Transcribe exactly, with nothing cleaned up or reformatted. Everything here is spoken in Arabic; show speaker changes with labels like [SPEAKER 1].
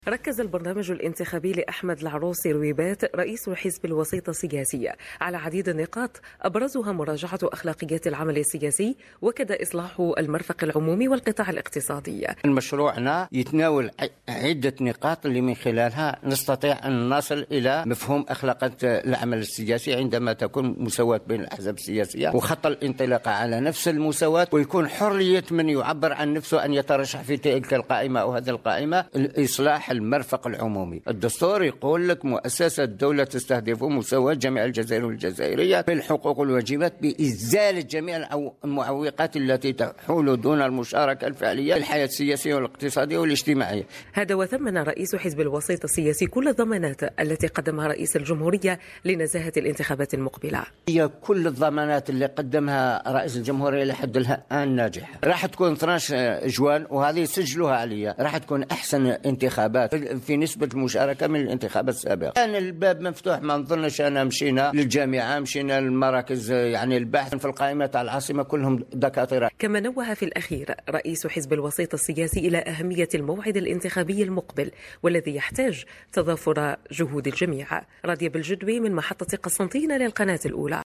[SPEAKER 1] ركز البرنامج الانتخابي لأحمد العروسي رويبات رئيس حزب الوسيط السياسي على عديد النقاط أبرزها مراجعة أخلاقيات العمل السياسي وكذا إصلاح المرفق العمومي والقطاع الاقتصادي.
[SPEAKER 2] مشروعنا يتناول عدة نقاط اللي من خلالها نستطيع أن نصل إلى مفهوم أخلاقيات العمل السياسي عندما تكون مساواة بين الأحزاب السياسية وخط الانطلاقة على نفس المساواة، ويكون حرية من يعبر عن نفسه أن يترشح في تلك القائمة أو هذه القائمة. الإصلاح المرفق العمومي، الدستور يقول لك مؤسسة الدولة تستهدف مساواة جميع الجزائر والجزائرية في الحقوق والواجبات بإزالة جميع المعوقات التي تحول دون المشاركة الفعلية في الحياة السياسية والاقتصادية والاجتماعية.
[SPEAKER 1] هذا وثمن رئيس حزب الوسيط السياسي كل الضمانات التي قدمها رئيس الجمهورية لنزاهة الانتخابات المقبلة.
[SPEAKER 2] هي كل الضمانات اللي قدمها رئيس الجمهورية لحد الآن ناجحة. راح تكون اثنا عشر جوان وهذه سجلوها عليا، راح تكون أحسن انتخابات في نسبة المشاركة من الانتخابات السابقة. كان الباب مفتوح، ما نظنش أنا مشينا للجامعة، مشينا للمراكز يعني البحث في القائمة تاع العاصمة كلهم دكاترة.
[SPEAKER 1] كما نوه في الأخير رئيس حزب الوسيط السياسي إلى أهمية الموعد الانتخابي المقبل والذي يحتاج تضافر جهود الجميع. راضية بالجدوي من محطة قسنطينة للقناة الأولى.